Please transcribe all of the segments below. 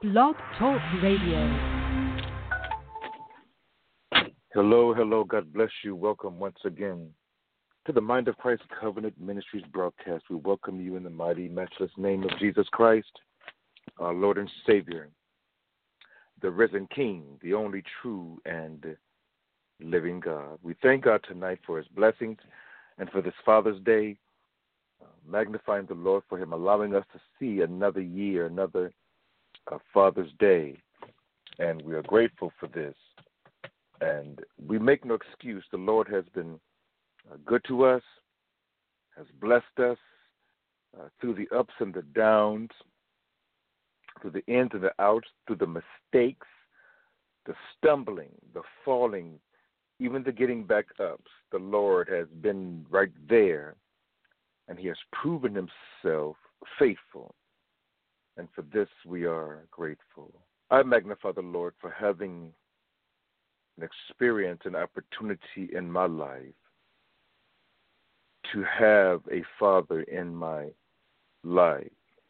Blog Talk Radio. Hello, hello. God bless you. Welcome once again to the Mind of Christ Covenant Ministries broadcast. We welcome you in the mighty, matchless name of Jesus Christ, our Lord and Savior, the risen King, the only true and living God. We thank God tonight for his blessings and for this Father's Day, magnifying the Lord for him allowing us to see another year, another Father's Day, and we are grateful for this. And we make no excuse. The Lord has been good to us, has blessed us through the ups and the downs, through the ins and the outs, through the mistakes, the stumbling, the falling, even the getting back ups. The Lord has been right there, and he has proven himself faithful. And for this we are grateful. I magnify the Lord for having an experience, an opportunity in my life to have a father in my life,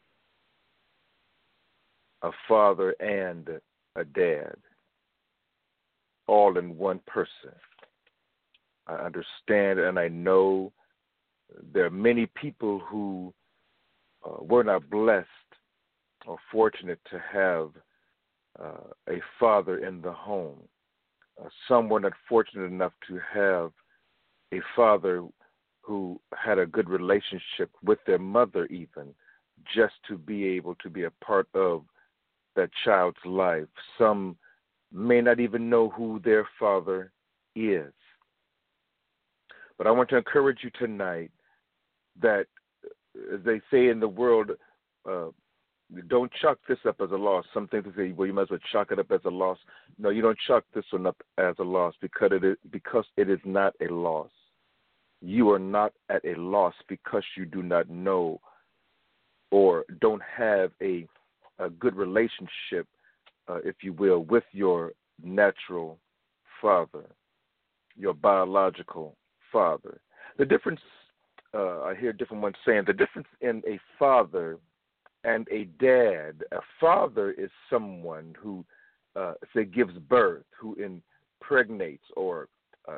a father and a dad, all in one person. I understand and I know there are many people who were not blessed or fortunate to have a father in the home. Some were not fortunate enough to have a father who had a good relationship with their mother even, just to be able to be a part of that child's life. Some may not even know who their father is. But I want to encourage you tonight that, as they say in the world, don't chalk this up as a loss. Some things they say, well, you might as well chalk it up as a loss. No, you don't chalk this one up as a loss because it is not a loss. You are not at a loss because you do not know or don't have a good relationship, if you will, with your natural father, your biological father. The difference, I hear different ones saying, the difference in a father and a dad. A father is someone who, say, gives birth, who impregnates or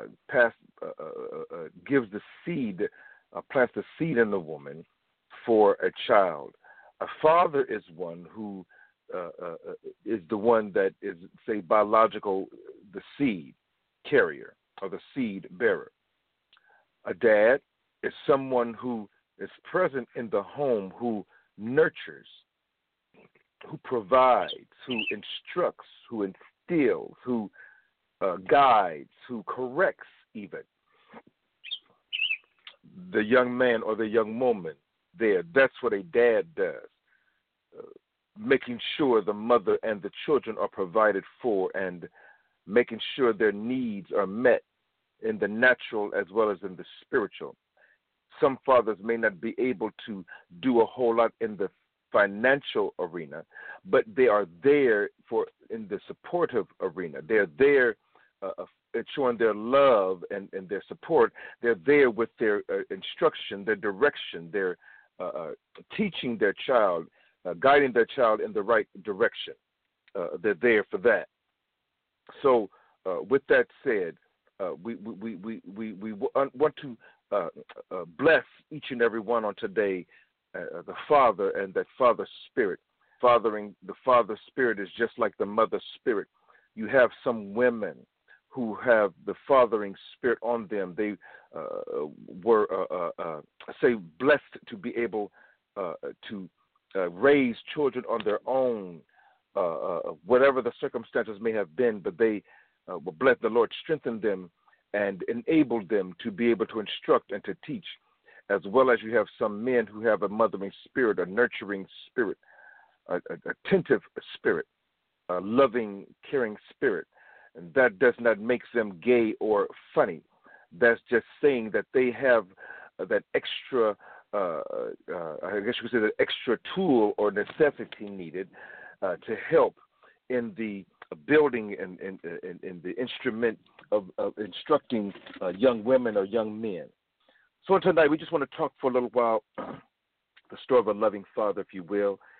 gives the seed, plants the seed in the woman for a child. A father is one who is the one that is, say, biological, the seed carrier or the seed bearer. A dad is someone who is present in the home, who nurtures, who provides, who instructs, who instills, who guides, who corrects even the young man or the young woman there. That's what a dad does, making sure the mother and the children are provided for and making sure their needs are met in the natural as well as in the spiritual. Some fathers may not be able to do a whole lot in the financial arena, but they are there in the supportive arena. They're there showing their love and their support. They're there with their instruction, their direction, their teaching their child, guiding their child in the right direction. They're there for that. So, with that said, we want to bless each and every one on today, the father and that father spirit. The father spirit is just like the mother spirit. You have some women who have the fathering spirit on them. They were, say, blessed to be able to raise children on their own, whatever the circumstances may have been, but they were blessed. The Lord strengthened them and enabled them to be able to instruct and to teach, as well as you have some men who have a mothering spirit, a nurturing spirit, a attentive spirit, a loving, caring spirit. And that does not make them gay or funny. That's just saying that they have that extra, I guess you could say, that extra tool or necessity needed to help in the building and in the instrument of instructing young women or young men. So tonight we just want to talk for a little while the story of a loving father, if you will.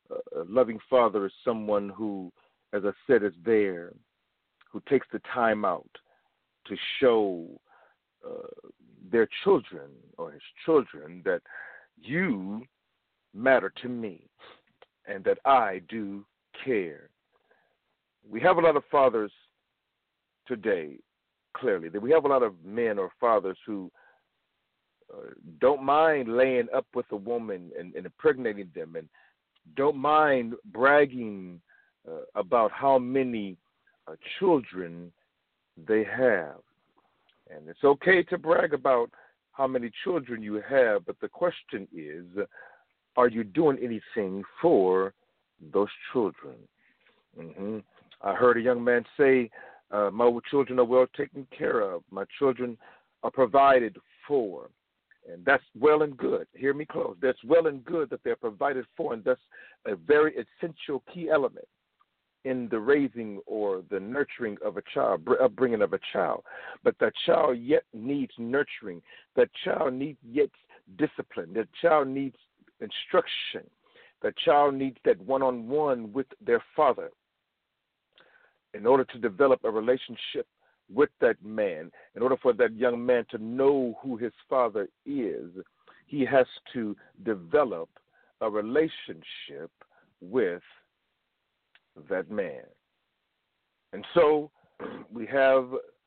A loving father is someone who, as I said, is there, who takes the time out to show their children or his children that you matter to me and that I do care. We have a lot of fathers today, clearly, that we have a lot of men or fathers who don't mind laying up with a woman and impregnating them, and don't mind bragging about how many children they have. And it's okay to brag about how many children you have, but the question is, are you doing anything for those children? I heard a young man say, my children are well taken care of. My children are provided for. And that's well and good. Hear me close. That's well and good that they're provided for, and that's a very essential key element in the raising or the nurturing of a child, upbringing of a child. But that child yet needs nurturing. That child needs yet discipline. That child needs instruction. That child needs that one-on-one with their father in order to develop a relationship with that man. In order for that young man to know who his father is, he has to develop a relationship with that man. And so we have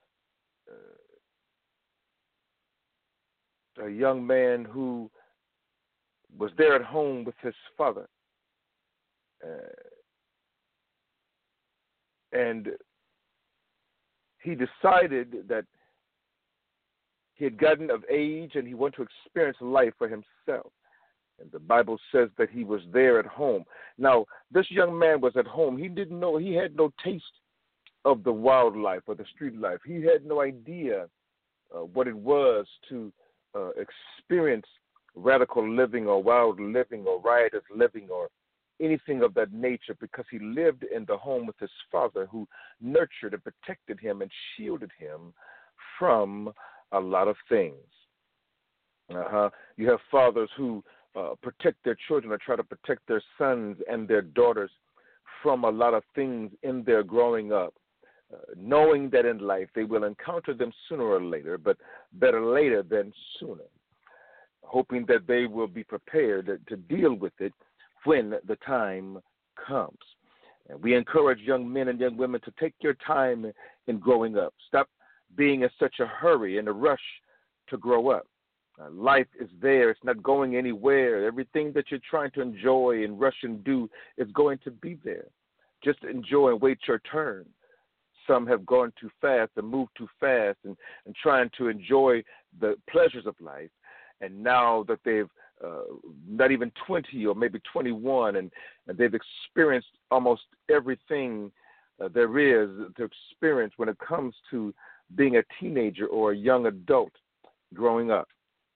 a young man who was there at home with his father. And he decided that he had gotten of age and he wanted to experience life for himself. And the Bible says that he was there at home. Now, this young man was at home. He didn't know, he had no taste of the wildlife or the street life. He had no idea what it was to experience radical living or wild living or riotous living or anything of that nature, because he lived in the home with his father, who nurtured and protected him and shielded him from a lot of things. You have fathers who protect their children or try to protect their sons and their daughters from a lot of things in their growing up, knowing that in life they will encounter them sooner or later, but better later than sooner, hoping that they will be prepared to deal with it when the time comes. And we encourage young men and young women to take your time in growing up. Stop being in such a hurry and a rush to grow up. Life is there. It's not going anywhere. Everything that you're trying to enjoy and rush and do is going to be there. Just enjoy and wait your turn. Some have gone too fast and moved too fast and trying to enjoy the pleasures of life. And now that they've not even 20 or maybe 21, and they've experienced almost everything there is to experience when it comes to being a teenager or a young adult growing up.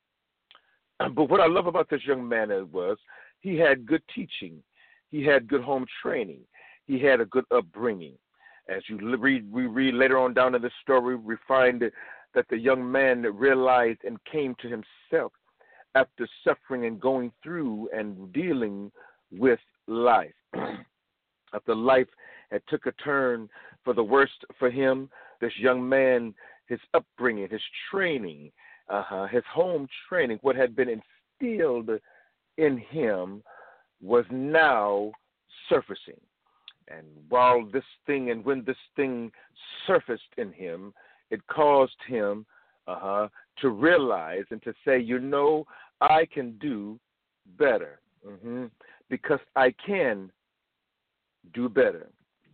But what I love about this young man was he had good teaching. He had good home training. He had a good upbringing. As we read later on down in the story, we find that the young man realized and came to himself after suffering and going through and dealing with life. After life had took a turn for the worst for him, this young man, his upbringing, his training, his home training, what had been instilled in him was now surfacing. And when this thing surfaced in him, it caused him to realize and to say, I can do better, because I can do better.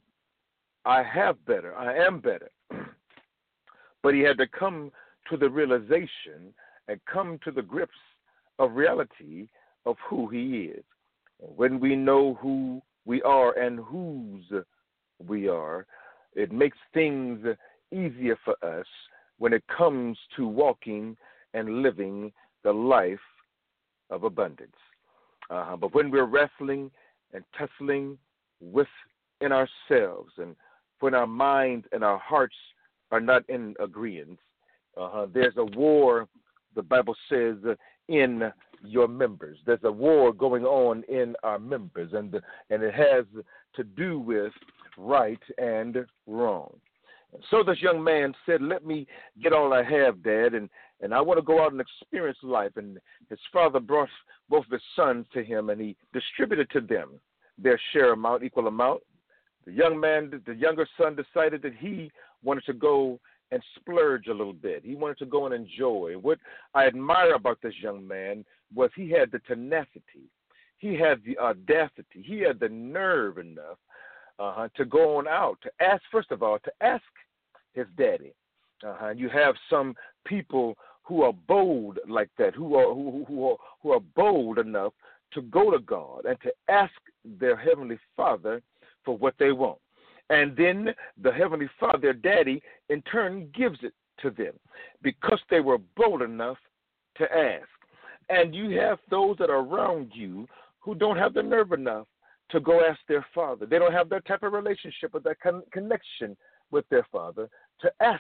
I have better. I am better. But he had to come to the realization and come to the grips of reality of who he is. And when we know who we are and whose we are, it makes things easier for us when it comes to walking and living the life of abundance. But when we're wrestling and tussling within ourselves, and when our minds and our hearts are not in agreement, there's a war, the Bible says, in your members. There's a war going on in our members, and it has to do with right and wrong. So this young man said, let me get all I have, Dad, and I want to go out and experience life. And his father brought both of his sons to him, and he distributed to them their share amount, equal amount. The younger son decided that he wanted to go and splurge a little bit. He wanted to go and enjoy. What I admire about this young man was he had the tenacity. He had the audacity. He had the nerve enough to go on out, to ask, first of all, to ask his daddy. You have some people who are bold like that, who are bold enough to go to God and to ask their Heavenly Father for what they want. And then the Heavenly Father, their daddy, in turn gives it to them because they were bold enough to ask. And you have those that are around you who don't have the nerve enough to go ask their father. They don't have that type of relationship or that connection with their father to ask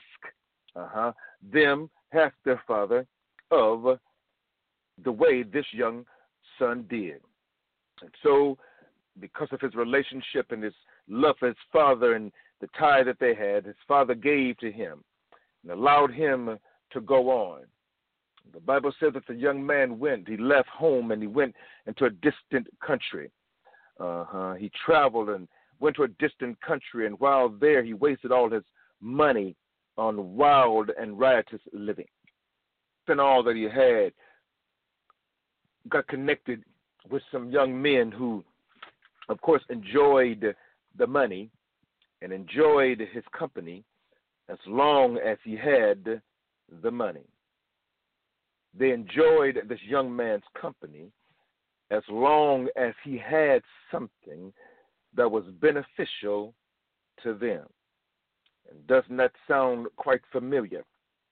their father of the way this young son did. And so because of his relationship and his love for his father and the tie that they had, his father gave to him and allowed him to go on. The Bible says that the young man he left home and he went into a distant country. He traveled and went to a distant country, and while there he wasted all his money on wild and riotous living. And all that he had, got connected with some young men who, of course, enjoyed the money and enjoyed his company as long as he had the money. They enjoyed this young man's company as long as he had something that was beneficial to them. And doesn't that sound quite familiar?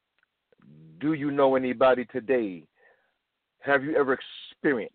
Do you know anybody today? Have you ever experienced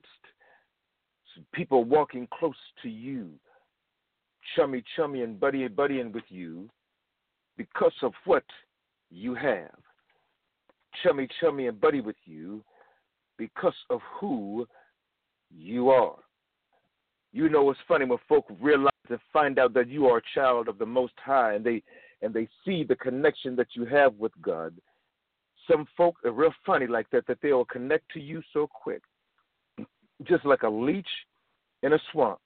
people walking close to you, chummy and buddying with you because of what you have? Chummy and buddy with you because of who you are. You know, it's funny when folk realize and find out that you are a child of the Most High, and they see the connection that you have with God. Some folk are real funny like that they will connect to you so quick, just like a leech in a swamp.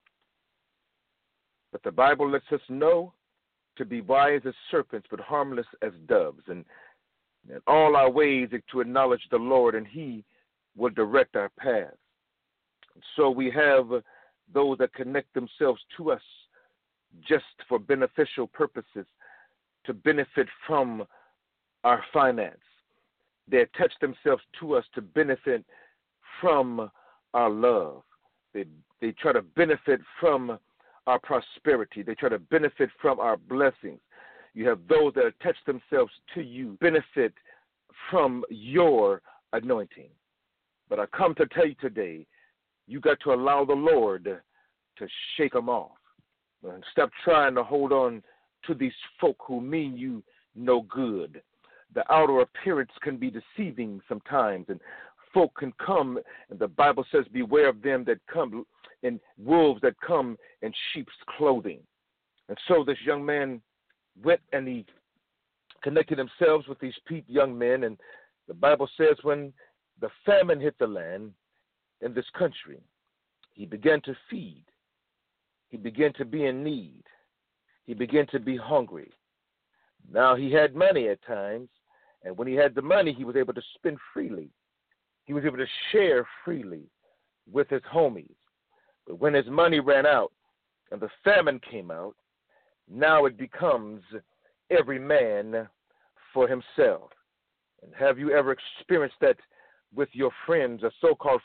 But the Bible lets us know to be wise as serpents, but harmless as doves, and in all our ways to acknowledge the Lord, and He will direct our paths. And so we have those that connect themselves to us just for beneficial purposes, to benefit from our finance. They attach themselves to us to benefit from our love. They try to benefit from our prosperity. They try to benefit from our blessings. You have those that attach themselves to you, benefit from your anointing. But I come to tell you today, you got to allow the Lord to shake them off. And stop trying to hold on to these folk who mean you no good. The outer appearance can be deceiving sometimes, and folk can come, and the Bible says, beware of them that come in wolves that come in sheep's clothing. And so this young man went and he connected himself with these young men, and the Bible says when the famine hit the land in this country, he began to feed. He began to be in need. He began to be hungry. Now he had money at times, and when he had the money, he was able to spend freely. He was able to share freely with his homies. But when his money ran out and the famine came out, now it becomes every man for himself. And have you ever experienced that with your friends or so-called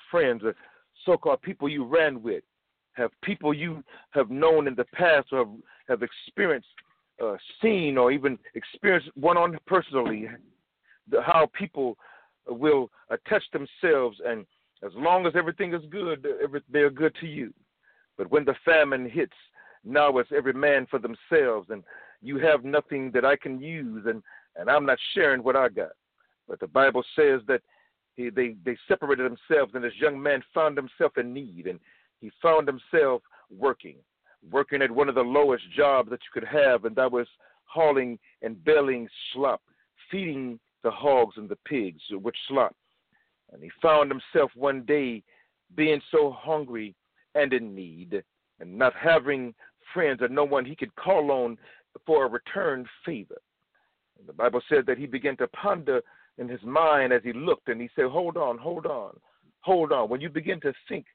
people you ran with? Have people you have known in the past or have experienced, seen, or even experienced one-on personally, how people will attach themselves, and as long as everything is good, they're good to you. But when the famine hits, now it's every man for themselves, and you have nothing that I can use, and I'm not sharing what I got. But the Bible says that They separated themselves, and this young man found himself in need, and he found himself working at one of the lowest jobs that you could have, and that was hauling and baling slop, feeding the hogs and the pigs with slop. And he found himself one day being so hungry and in need, and not having friends or no one he could call on for a return favor. And the Bible said that he began to ponder in his mind as he looked, and he said, hold on. When you begin to think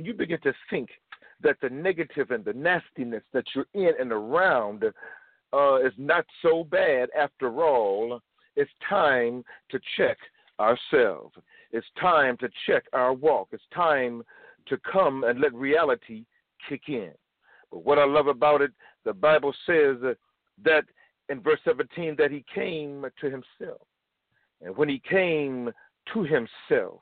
that the negative and the nastiness that you're in and around is not so bad after all, it's time to check ourselves. It's time to check our walk. It's time to come and let reality kick in. But what I love about it, the Bible says that in verse 17 that he came to himself. And when he came to himself,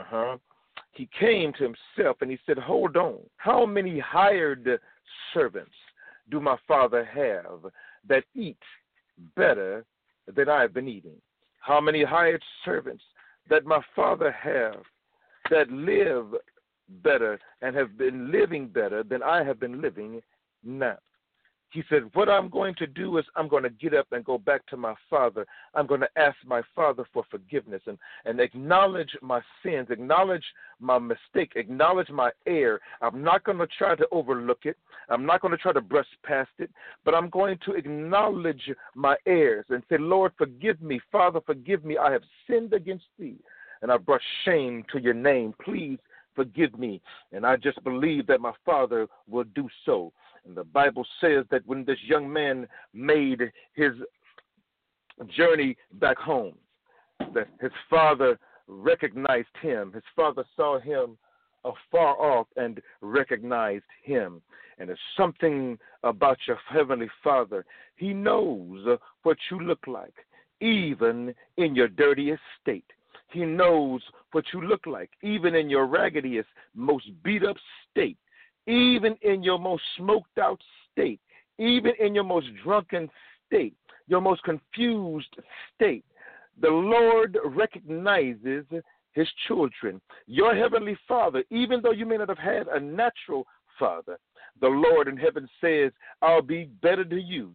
he came to himself and he said, hold on, how many hired servants do my father have that eat better than I've been eating? How many hired servants that my father have that live better and have been living better than I have been living now? He said, what I'm going to do is I'm going to get up and go back to my father. I'm going to ask my father for forgiveness and acknowledge my sins, acknowledge my mistake, acknowledge my error. I'm not going to try to overlook it. I'm not going to try to brush past it, but I'm going to acknowledge my errors and say, Lord, forgive me. Father, forgive me. I have sinned against thee, and I brought shame to your name. Please forgive me. And I just believe that my father will do so. And the Bible says that when this young man made his journey back home, that his father recognized him. His father saw him afar off and recognized him. And there's something about your heavenly Father. He knows what you look like, even in your dirtiest state. He knows what you look like, even in your raggediest, most beat-up state. Even in your most smoked out state, even in your most drunken state, your most confused state, the Lord recognizes his children. Your heavenly Father, even though you may not have had a natural father, the Lord in heaven says, I'll be better to you.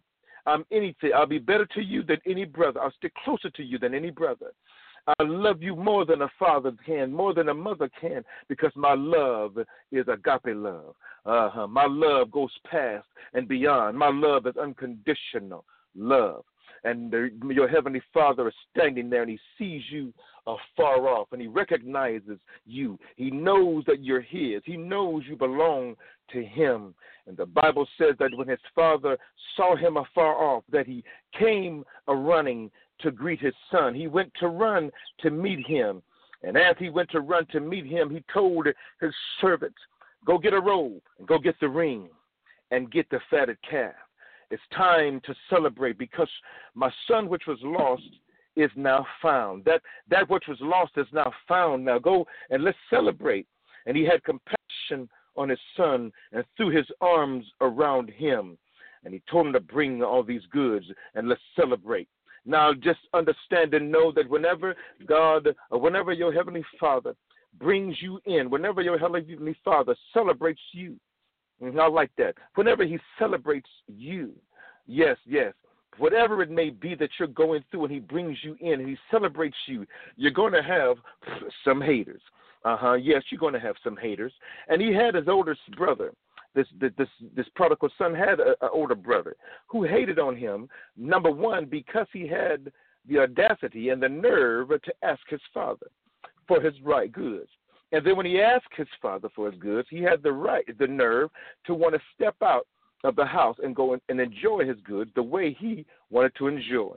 I'll be better to you than any brother. I'll stick closer to you than any brother. I love you more than a father can, more than a mother can, because my love is agape love. My love goes past and beyond. My love is unconditional love. And your heavenly Father is standing there, and he sees you afar off, and he recognizes you. He knows that you're his. He knows you belong to him. And the Bible says that when his father saw him afar off, that he came a-running to greet his son. He went to run to meet him. And as he went to run to meet him, he told his servants, go get a robe and go get the ring and get the fatted calf. It's time to celebrate because my son which was lost is now found. That which was lost is now found. Now go and let's celebrate. And he had compassion on his son and threw his arms around him. And he told him to bring all these goods and let's celebrate. Now, just understand and know that whenever God, or whenever your Heavenly Father brings you in, whenever your Heavenly Father celebrates you, and I like that, whenever he celebrates you, yes, whatever it may be that you're going through and he brings you in and he celebrates you, you're going to have some haters. Yes, you're going to have some haters. And he had his oldest brother. This prodigal son had an older brother who hated on him, number one, because he had the audacity and the nerve to ask his father for his right goods. And then when he asked his father for his goods, he had the nerve to want to step out of the house and go and enjoy his goods the way he wanted to enjoy.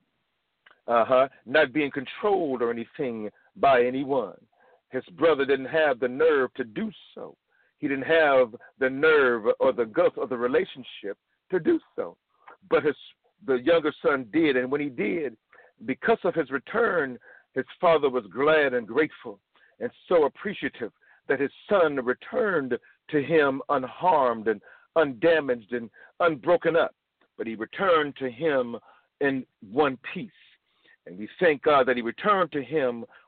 Not being controlled or anything by anyone. His brother didn't have the nerve to do so. He didn't have the nerve or the guts of the relationship to do so. But the younger son did, and when he did, because of his return, his father was glad and grateful and so appreciative that his son returned to him unharmed and undamaged and unbroken up. But he returned to him in one piece. And we thank God that he returned to him with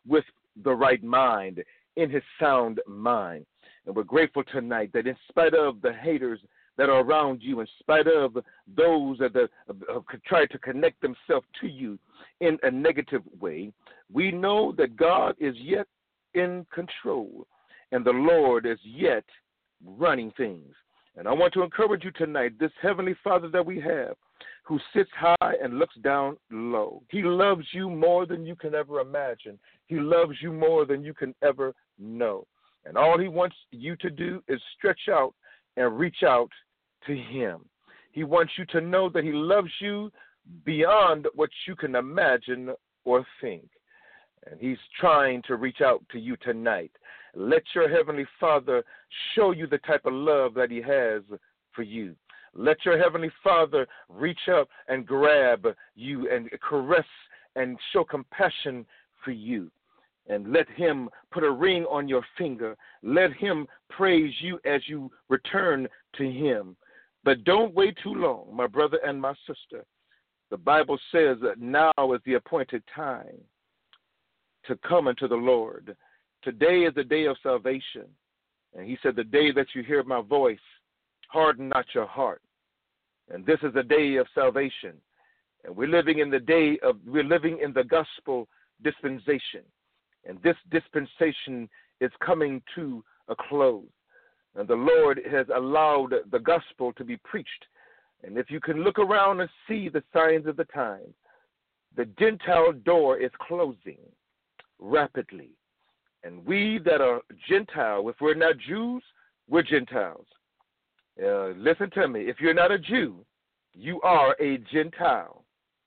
the right mind, in his sound mind. And we're grateful tonight that in spite of the haters that are around you, in spite of those that try to connect themselves to you in a negative way, we know that God is yet in control and the Lord is yet running things. And I want to encourage you tonight, this Heavenly Father that we have, who sits high and looks down low. He loves you more than you can ever imagine. He loves you more than you can ever know. And all he wants you to do is stretch out and reach out to him. He wants you to know that he loves you beyond what you can imagine or think. And he's trying to reach out to you tonight. Let your Heavenly Father show you the type of love that he has for you. Let your Heavenly Father reach up and grab you and caress and show compassion for you. And let him put a ring on your finger. Let him praise you as you return to him. But don't wait too long, my brother and my sister. The Bible says that now is the appointed time to come unto the Lord. Today is the day of salvation. And he said, the day that you hear my voice, harden not your heart. And this is the day of salvation. And we're living in the gospel dispensation. And this dispensation is coming to a close. And the Lord has allowed the gospel to be preached. And if you can look around and see the signs of the times, the Gentile door is closing rapidly. And we that are Gentile, if we're not Jews, we're Gentiles. Listen to me. If you're not a Jew, you are a Gentile.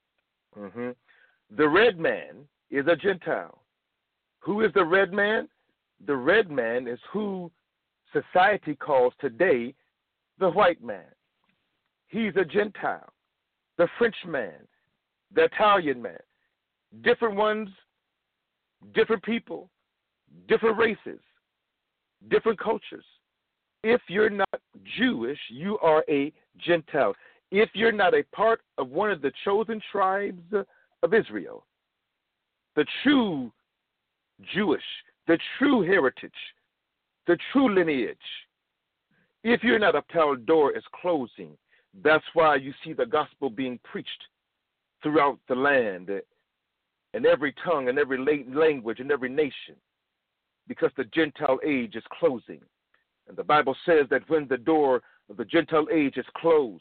The red man is a Gentile. Who is the red man? The red man is who society calls today the white man. He's a Gentile. The French man, the Italian man. Different ones, different people, different races, different cultures. If you're not Jewish, you are a Gentile. If you're not a part of one of the chosen tribes of Israel, the true Jewish, the true heritage, the true lineage, if you're not, a door is closing. That's why you see the gospel being preached throughout the land, in every tongue, in every language, in every nation, because the Gentile age is closing. And the Bible says that when the door of the Gentile age is closed,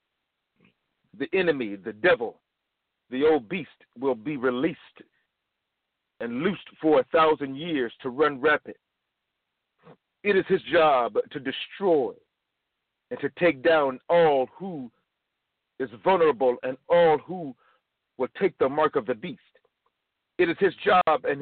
the enemy, the devil, the old beast will be released and loosed for 1,000 years to run rapid. It is his job to destroy and to take down all who is vulnerable and all who will take the mark of the beast. It is his job and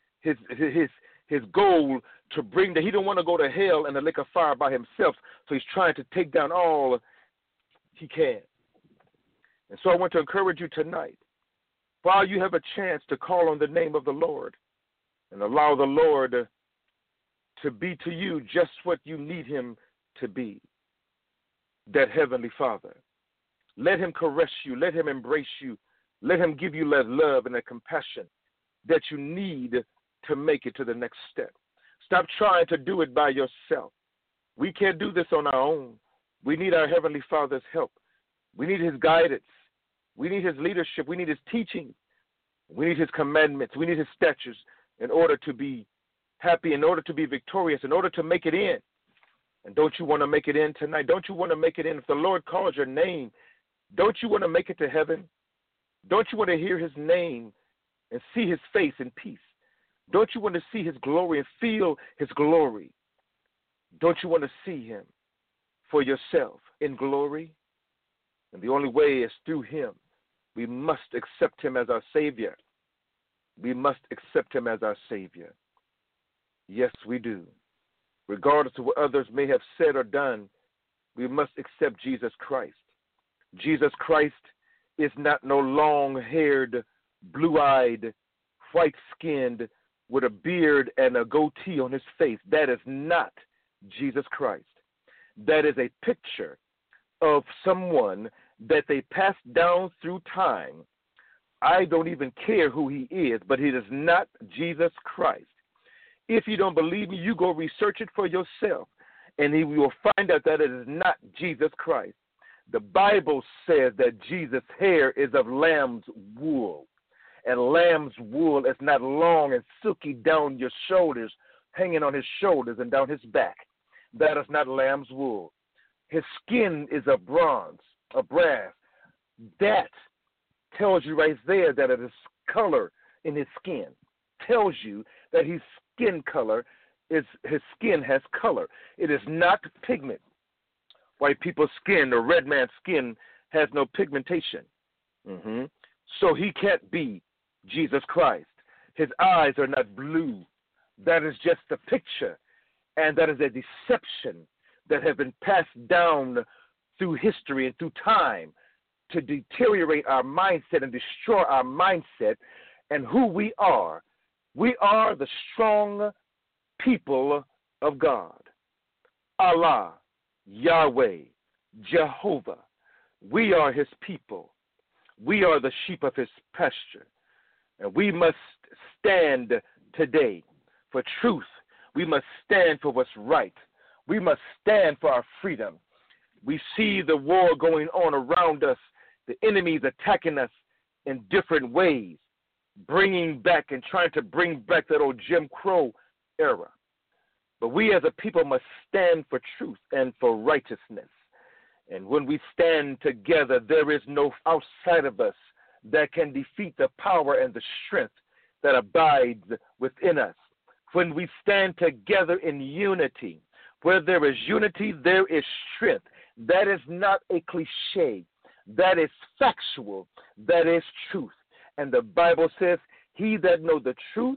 his goal to bring he don't want to go to hell and the lake of fire by himself, so he's trying to take down all he can. And so I want to encourage you tonight, while you have a chance to call on the name of the Lord and allow the Lord to be to you just what you need him to be, that Heavenly Father. Let him caress you. Let him embrace you. Let him give you that love and that compassion that you need to make it to the next step. Stop trying to do it by yourself. We can't do this on our own. We need our Heavenly Father's help. We need his guidance. We need his leadership. We need his teaching. We need his commandments. We need his statutes in order to be happy, in order to be victorious, in order to make it in. And don't you want to make it in tonight? Don't you want to make it in? If the Lord calls your name, don't you want to make it to heaven? Don't you want to hear his name and see his face in peace? Don't you want to see his glory and feel his glory? Don't you want to see him for yourself in glory? And the only way is through him. We must accept him as our Savior. We must accept him as our Savior. Yes, we do. Regardless of what others may have said or done, we must accept Jesus Christ. Jesus Christ is not no long-haired, blue-eyed, white-skinned, with a beard and a goatee on his face. That is not Jesus Christ. That is a picture of someone that they passed down through time I don't even care who he is, but it is not Jesus Christ. If you don't believe me, you go research it for yourself, and you will find out that it is not Jesus Christ. The Bible says that Jesus' hair is of lamb's wool, and lamb's wool is not long and silky down your shoulders, hanging on his shoulders and down his back. That is not lamb's wool. His skin is of bronze, of brass. That tells you right there that it is color in his skin. Tells you that his skin color is, his skin has color. It is not pigment. White people's skin, the red man's skin, has no pigmentation. So he can't be Jesus Christ. His eyes are not blue. That is just a picture, and that is a deception that has been passed down through history and through time to deteriorate our mindset and destroy our mindset and who we are. We are the strong people of God. Allah, Yahweh, Jehovah. We are his people. We are the sheep of his pasture. And we must stand today for truth. We must stand for what's right. We must stand for our freedom. We see the war going on around us. The enemy is attacking us in different ways, bringing back and trying to bring back that old Jim Crow era. But we as a people must stand for truth and for righteousness. And when we stand together, there is no outside of us that can defeat the power and the strength that abides within us. When we stand together in unity, where there is unity, there is strength. That is not a cliche. That is factual. That is truth. And the Bible says, he that know the truth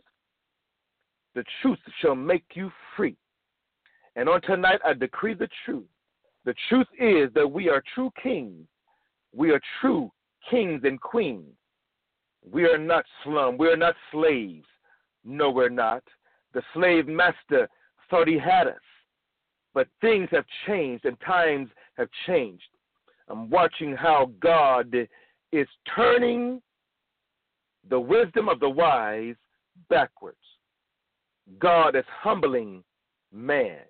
shall make you free. And on tonight, I decree the truth. The truth is that we are true kings. We are true kings and queens. We are not slum. We are not slaves. No, we're not. The slave master thought he had us. But things have changed and times have changed. I'm watching how God is turning the wisdom of the wise backwards. God is humbling man.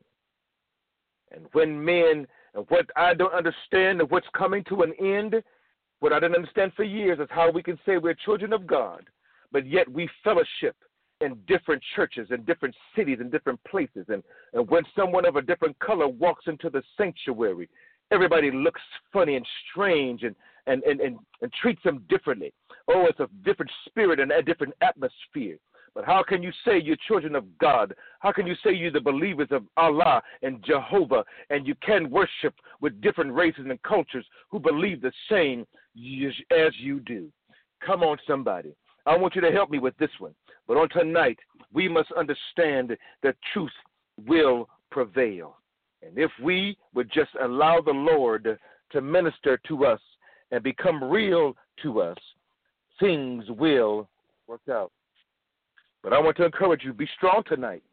And when men, and what I don't understand of what's coming to an end, what I didn't understand for years is how we can say we're children of God, but yet we fellowship in different churches, in different cities, in different places. And when someone of a different color walks into the sanctuary, everybody looks funny and strange and treats them differently. Oh, it's a different spirit and a different atmosphere. But how can you say you're children of God? How can you say you're the believers of Allah and Jehovah, and you can worship with different races and cultures who believe the same as you do? Come on, somebody. I want you to help me with this one. But on tonight, we must understand that truth will prevail. And if we would just allow the Lord to minister to us and become real to us, things will work out. But I want to encourage you, be strong tonight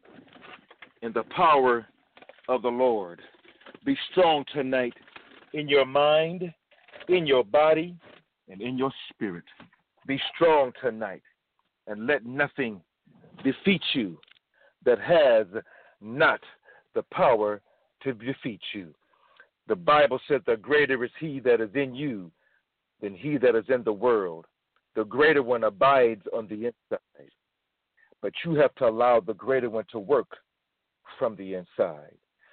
in the power of the Lord. Be strong tonight in your mind, in your body, and in your spirit. Be strong tonight, and let nothing defeat you that has not the power to defeat you. The Bible said the greater is he that is in you than he that is in the world. The greater one abides on the inside. But you have to allow the greater one to work from the inside.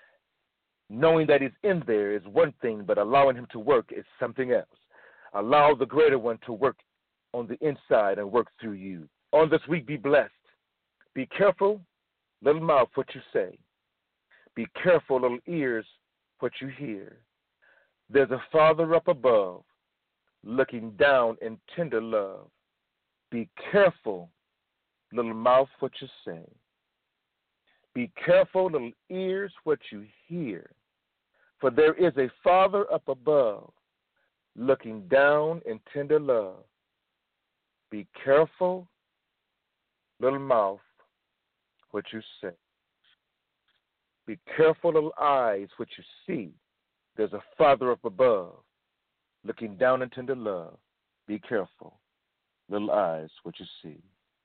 Knowing that he's in there is one thing, but allowing him to work is something else. Allow the greater one to work on the inside and work through you. On this week, be blessed. Be careful, little mouth, what you say. Be careful, little ears, what you hear. There's a Father up above, looking down in tender love. Be careful, little mouth, what you say. Be careful, little ears, what you hear. For there is a Father up above, looking down in tender love. Be careful, little mouth, what you say. Be careful, little eyes, what you see. There's a Father up above, looking down in tender love. Be careful. Little eyes, what you see.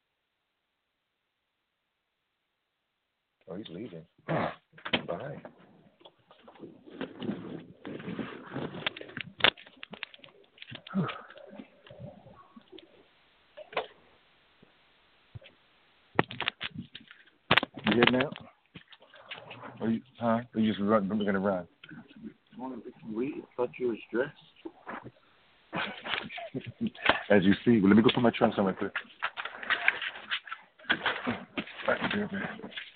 Oh, he's leaving. Bye. You here now? Or you, huh? Or you just run? We're gonna run. We thought you was dressed. As you see, well, let me go put my trunk somewhere quick. Right here, man.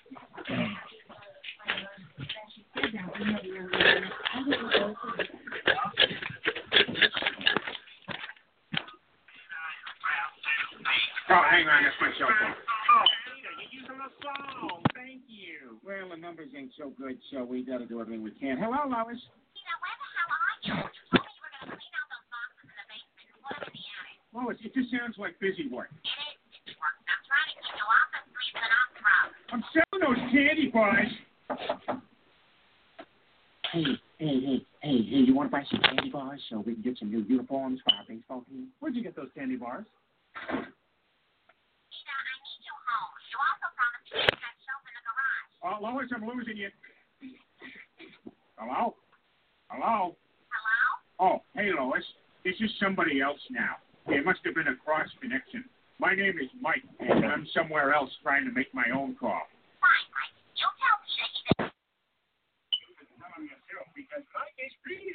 Oh, hang on, that's my cell phone. Oh, Peter, you're using the phone. Thank you. Well, the numbers ain't so good, so we got to do everything we can. Hello, Lois. Peter, where the hell are you? You told me you were going to clean out those boxes in the basement and put them in the attic. Lois, it just sounds like busy work. It is busy work. I'm trying to keep you off the streets and off the road. I'm selling those candy bars. Hey, you want to buy some candy bars so we can get some new uniforms for our baseball team? Where'd you get those candy bars? Peter, I need you home. You also promised to take that shelf in the garage. Oh, Lois, I'm losing you. Hello? Hello? Hello? Oh, hey, Lois. This is somebody else now. There must have been a cross connection. My name is Mike, and I'm somewhere else trying to make my own call. Fine, Mike. You tell Peter he did. Tell him yourself, because Mike is free.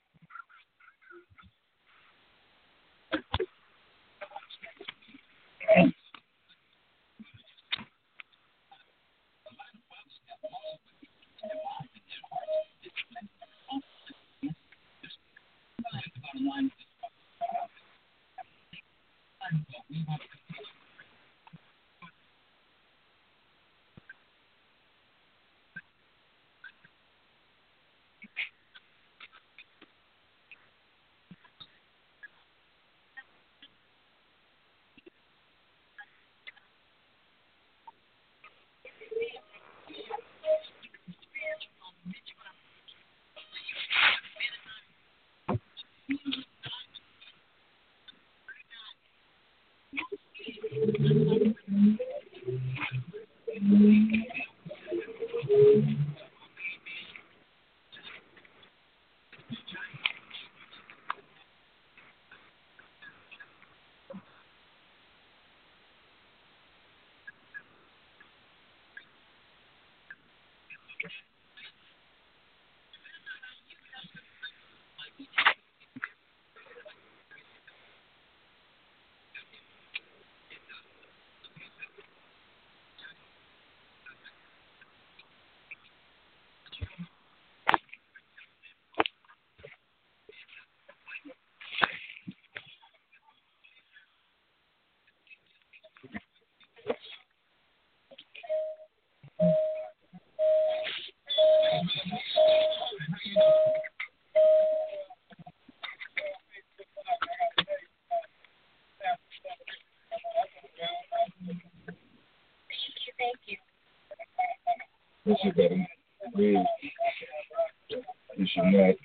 This is better. Really. You should not.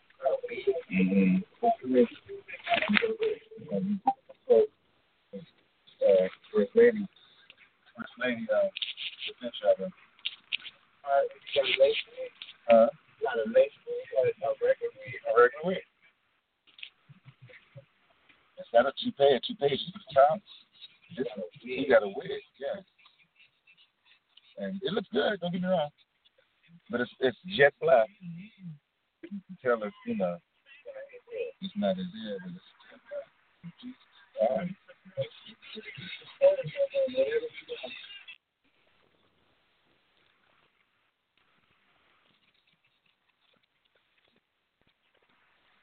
First lady, defense shotgun. You got a lace for me? You got a lace for me? You got a regular wig? A regular wig. It's got a two pages at the top. You got a wig, yeah. And it looks good, don't get me wrong. But it's jet black. You can tell it's, it's not as good, but it's jet black.